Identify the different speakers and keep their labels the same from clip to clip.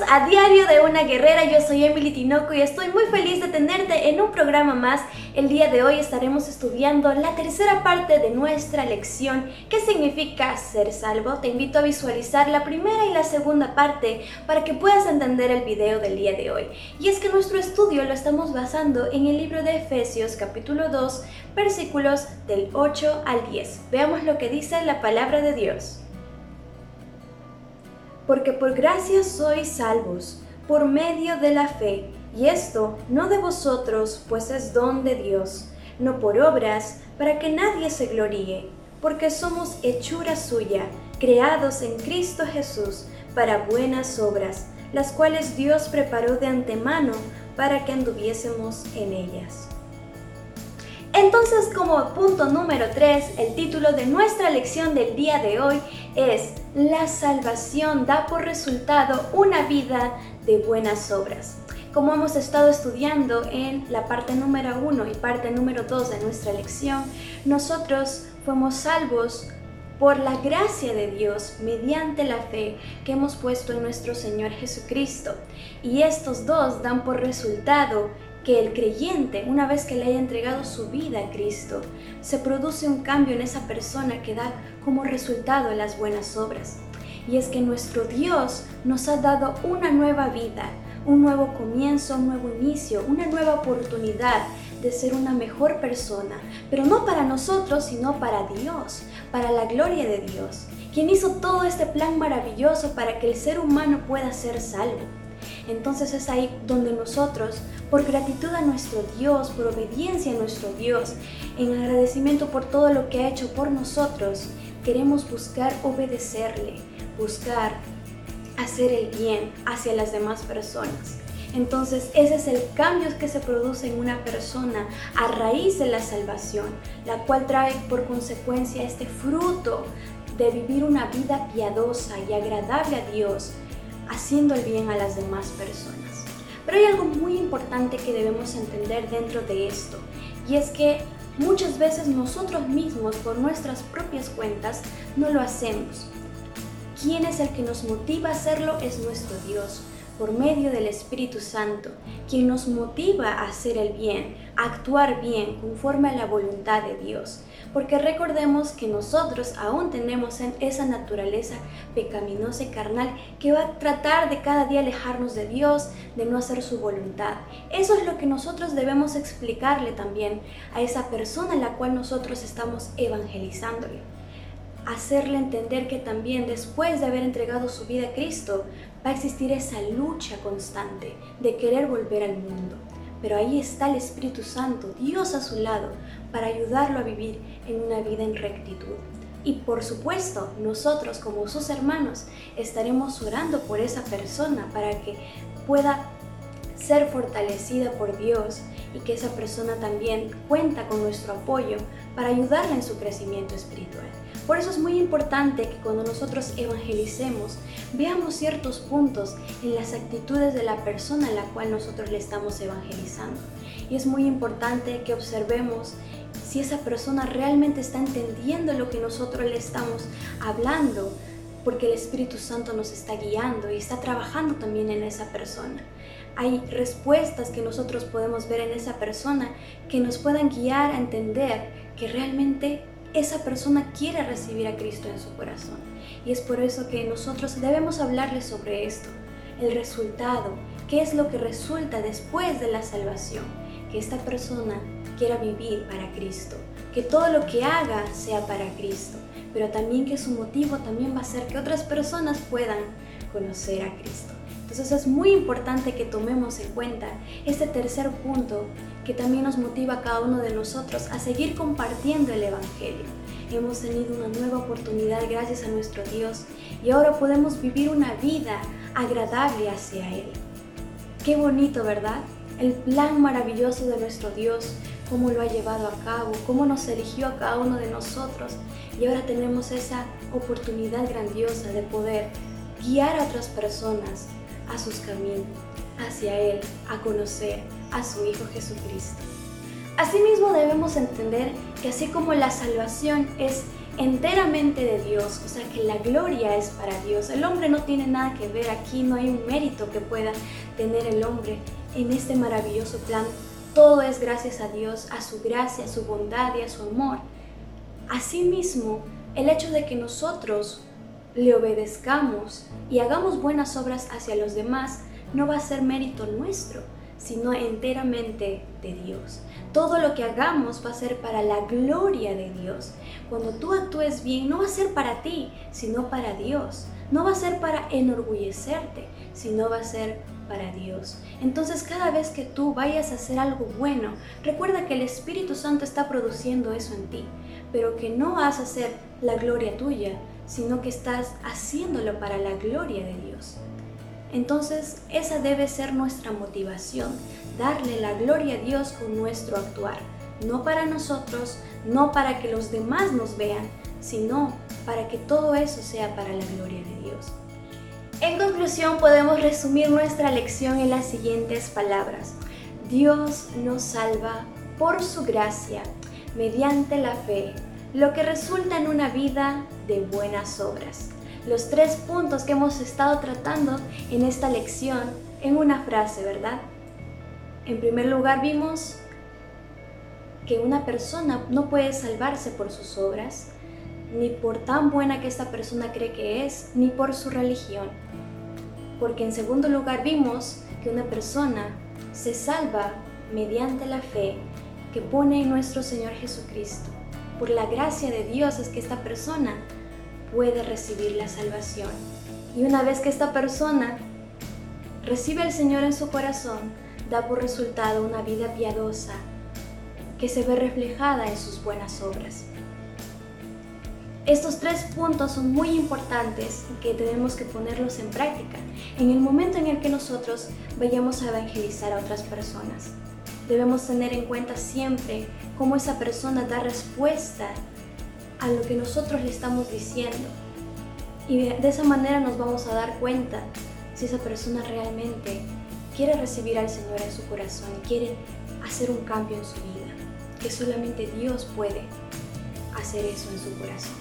Speaker 1: a Diario de una Guerrera. Yo soy Emily Tinoco y estoy muy feliz de tenerte en un programa más. El día de hoy estaremos estudiando la tercera parte de nuestra lección, ¿qué significa ser salvo? Te invito a visualizar la primera y la segunda parte para que puedas entender el video del día de hoy. Y es que nuestro estudio lo estamos basando en el libro de Efesios capítulo 2, versículos del 8 al 10. Veamos lo que dice la palabra de Dios. Porque por gracia sois salvos, por medio de la fe, y esto no de vosotros, pues es don de Dios, no por obras, para que nadie se gloríe, porque somos hechura suya, creados en Cristo Jesús, para buenas obras, las cuales Dios preparó de antemano para que anduviésemos en ellas. Entonces, como punto número 3, el título de nuestra lección del día de hoy es La salvación da por resultado una vida de buenas obras. Como hemos estado estudiando en la parte número 1 y parte número 2 de nuestra lección, nosotros fuimos salvos por la gracia de Dios mediante la fe que hemos puesto en nuestro Señor Jesucristo. Y estos dos dan por resultado que el creyente, una vez que le haya entregado su vida a Cristo, se produce un cambio en esa persona que da como resultado las buenas obras. Y es que nuestro Dios nos ha dado una nueva vida, un nuevo comienzo, un nuevo inicio, una nueva oportunidad de ser una mejor persona, pero no para nosotros, sino para Dios, para la gloria de Dios, quien hizo todo este plan maravilloso para que el ser humano pueda ser salvo. Entonces es ahí donde nosotros, por gratitud a nuestro Dios, por obediencia a nuestro Dios, en agradecimiento por todo lo que ha hecho por nosotros, queremos buscar obedecerle, buscar hacer el bien hacia las demás personas. Entonces ese es el cambio que se produce en una persona a raíz de la salvación, la cual trae por consecuencia este fruto de vivir una vida piadosa y agradable a Dios, haciendo el bien a las demás personas. Pero hay algo muy importante que debemos entender dentro de esto, y es que muchas veces nosotros mismos, por nuestras propias cuentas, no lo hacemos. ¿Quién es el que nos motiva a hacerlo? Es nuestro Dios, por medio del Espíritu Santo, quien nos motiva a hacer el bien, a actuar bien conforme a la voluntad de Dios. Porque recordemos que nosotros aún tenemos en esa naturaleza pecaminosa y carnal que va a tratar de cada día alejarnos de Dios, de no hacer su voluntad. Eso es lo que nosotros debemos explicarle también a esa persona a la cual nosotros estamos evangelizándole. Hacerle entender que también después de haber entregado su vida a Cristo, va a existir esa lucha constante de querer volver al mundo. Pero ahí está el Espíritu Santo, Dios a su lado, para ayudarlo a vivir en una vida en rectitud. Y por supuesto, nosotros como sus hermanos estaremos orando por esa persona para que pueda ser fortalecida por Dios y que esa persona también cuenta con nuestro apoyo para ayudarla en su crecimiento espiritual. Por eso es muy importante que cuando nosotros evangelicemos, veamos ciertos puntos en las actitudes de la persona a la cual nosotros le estamos evangelizando. Y es muy importante que observemos si esa persona realmente está entendiendo lo que nosotros le estamos hablando, porque el Espíritu Santo nos está guiando y está trabajando también en esa persona. Hay respuestas que nosotros podemos ver en esa persona que nos puedan guiar a entender que realmente esa persona quiere recibir a Cristo en su corazón. Y es por eso que nosotros debemos hablarle sobre esto, el resultado, qué es lo que resulta después de la salvación, que esta persona quiera vivir para Cristo, que todo lo que haga sea para Cristo, pero también que su motivo también va a ser que otras personas puedan conocer a Cristo. Entonces es muy importante que tomemos en cuenta este tercer punto que también nos motiva a cada uno de nosotros a seguir compartiendo el Evangelio. Hemos tenido una nueva oportunidad gracias a nuestro Dios y ahora podemos vivir una vida agradable hacia Él. Qué bonito, ¿verdad? El plan maravilloso de nuestro Dios, cómo lo ha llevado a cabo, cómo nos eligió a cada uno de nosotros y ahora tenemos esa oportunidad grandiosa de poder guiar a otras personas a sus caminos, hacia Él, a conocer a su Hijo Jesucristo. Asimismo debemos entender que así como la salvación es enteramente de Dios, o sea que la gloria es para Dios. El hombre no tiene nada que ver aquí, no hay un mérito que pueda tener el hombre en este maravilloso plan. Todo es gracias a Dios, a su gracia, a su bondad y a su amor. Asimismo, el hecho de que nosotros le obedezcamos y hagamos buenas obras hacia los demás no va a ser mérito nuestro, sino enteramente de Dios. Todo lo que hagamos va a ser para la gloria de Dios. Cuando tú actúes bien, no va a ser para ti, sino para Dios. No va a ser para enorgullecerte, sino va a ser para Dios. Entonces, cada vez que tú vayas a hacer algo bueno, recuerda que el Espíritu Santo está produciendo eso en ti, pero que no vas a hacer la gloria tuya, sino que estás haciéndolo para la gloria de Dios. Entonces, esa debe ser nuestra motivación, darle la gloria a Dios con nuestro actuar, no para nosotros, no para que los demás nos vean, sino para que todo eso sea para la gloria de Dios. En conclusión, podemos resumir nuestra lección en las siguientes palabras. Dios nos salva por su gracia, mediante la fe, lo que resulta en una vida de buenas obras. Los 3 puntos que hemos estado tratando en esta lección en una frase, ¿verdad? En primer lugar, vimos que una persona no puede salvarse por sus obras, ni por tan buena que esta persona cree que es, ni por su religión. Porque en segundo lugar vimos que una persona se salva mediante la fe que pone en nuestro Señor Jesucristo. Por la gracia de Dios es que esta persona puede recibir la salvación. Y una vez que esta persona recibe al Señor en su corazón, da por resultado una vida piadosa que se ve reflejada en sus buenas obras. Estos 3 puntos son muy importantes y que tenemos que ponerlos en práctica en el momento en el que nosotros vayamos a evangelizar a otras personas. Debemos tener en cuenta siempre cómo esa persona da respuesta a lo que nosotros le estamos diciendo. Y de esa manera nos vamos a dar cuenta si esa persona realmente quiere recibir al Señor en su corazón y quiere hacer un cambio en su vida, que solamente Dios puede hacer eso en su corazón.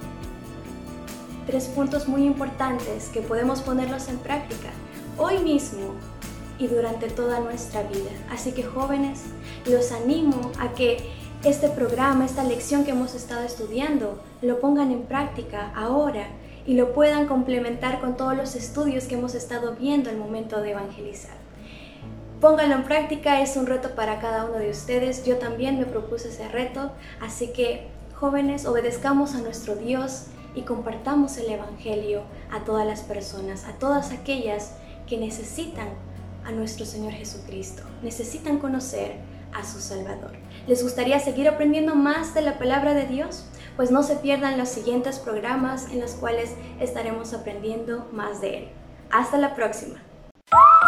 Speaker 1: 3 puntos muy importantes que podemos ponerlos en práctica hoy mismo y durante toda nuestra vida. Así que jóvenes, los animo a que este programa, esta lección que hemos estado estudiando, lo pongan en práctica ahora y lo puedan complementar con todos los estudios que hemos estado viendo al momento de evangelizar. Pónganlo en práctica, es un reto para cada uno de ustedes. Yo también me propuse ese reto, así que jóvenes, obedezcamos a nuestro Dios y compartamos el Evangelio a todas las personas, a todas aquellas que necesitan a nuestro Señor Jesucristo, necesitan conocer a su Salvador. ¿Les gustaría seguir aprendiendo más de la palabra de Dios? Pues no se pierdan los siguientes programas en los cuales estaremos aprendiendo más de Él. Hasta la próxima.